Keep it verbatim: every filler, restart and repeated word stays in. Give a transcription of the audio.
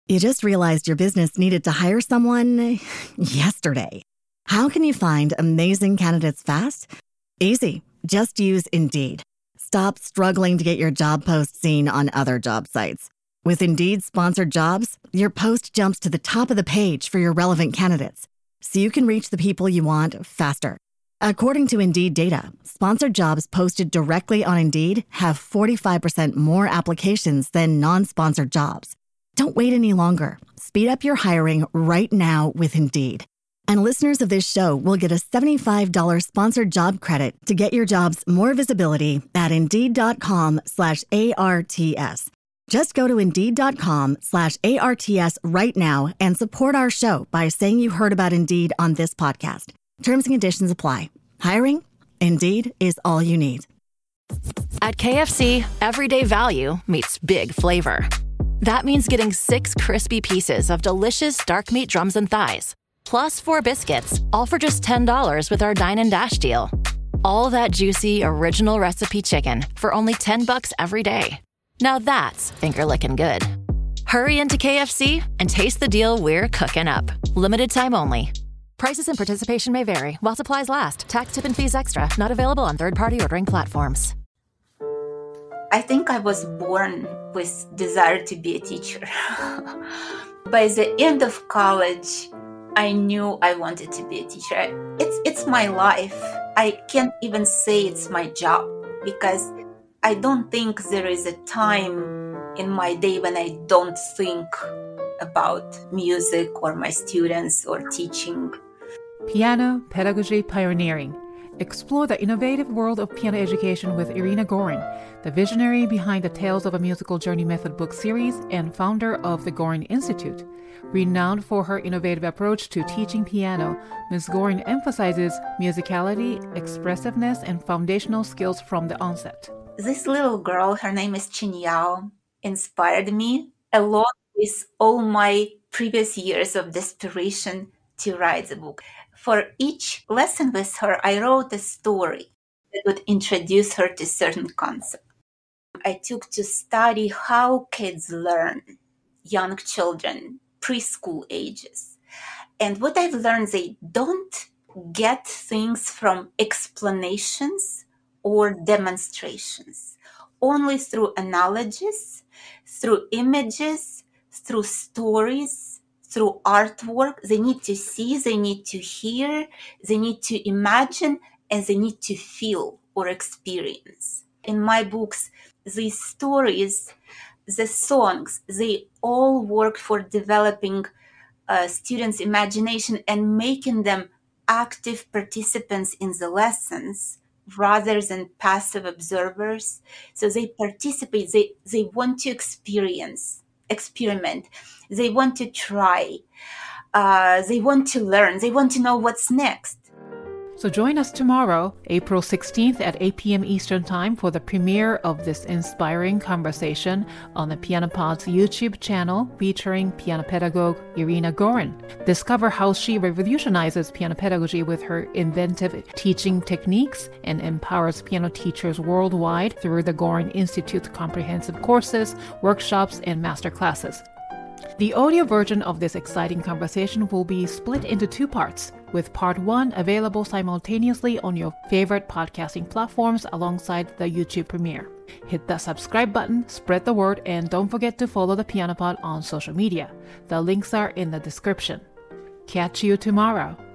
You just realized your business needed to hire someone yesterday. How can you find amazing candidates fast? Easy. Just use Indeed. Stop struggling to get your job post seen on other job sites. With Indeed sponsored jobs, your post jumps to the top of the page for your relevant candidates, so you can reach the people you want faster. According to Indeed data, sponsored jobs posted directly on Indeed have forty-five percent more applications than non-sponsored jobs. Don't wait any longer. Speed up your hiring right now with Indeed. And listeners of this show will get a seventy-five dollars sponsored job credit to get your jobs more visibility at Indeed.com slash ARTS. Just go to Indeed.com slash ARTS right now and support our show by saying you heard about Indeed on this podcast. Terms and conditions apply. Hiring? Indeed is all you need. At K F C, everyday value meets big flavor. That means getting six crispy pieces of delicious dark meat drums and thighs, plus four biscuits, all for just ten dollars with our Dine and Dash deal. All that juicy, original recipe chicken for only ten bucks every day. Now that's finger-licking good. Hurry into K F C and taste the deal we're cooking up. Limited time only. Prices and participation may vary while supplies last. Tax, tip, and fees extra. Not available on third-party ordering platforms. I think I was born with desire to be a teacher. By the end of college, I knew I wanted to be a teacher. It's it's my life. I can't even say it's my job because I don't think there is a time in my day when I don't think about music or my students or teaching. Piano Pedagogy Pioneering. Explore the innovative world of piano education with Irina Gorin, the visionary behind the Tales of a Musical Journey Method book series and founder of the Gorin Institute. Renowned for her innovative approach to teaching piano, Miz Gorin emphasizes musicality, expressiveness, and foundational skills from the onset. This little girl, her name is Qin Yao, inspired me along with all my previous years of desperation to write the book. For each lesson with her, I wrote a story that would introduce her to certain concepts. I took to study how kids learn, young children, preschool ages. And what I've learned, they don't get things from explanations or demonstrations, only through analogies, through images, through stories, through artwork. They need to see, they need to hear, they need to imagine, and they need to feel or experience. In my books, these stories, the songs, they all work for developing uh, students' imagination and making them active participants in the lessons rather than passive observers. So they participate, they, they want to experience, experiment, they want to try, uh, they want to learn, they want to know what's next. So join us tomorrow, April sixteenth at eight p.m. Eastern Time for the premiere of this inspiring conversation on the PianoPod's YouTube channel featuring piano pedagogue Irina Gorin. Discover how she revolutionizes piano pedagogy with her inventive teaching techniques and empowers piano teachers worldwide through the Gorin Institute's comprehensive courses, workshops, and masterclasses. The audio version of this exciting conversation will be split into two parts, with part one available simultaneously on your favorite podcasting platforms alongside the YouTube premiere. Hit the subscribe button, spread the word, and don't forget to follow the PianoPod on social media. The links are in the description. Catch you tomorrow.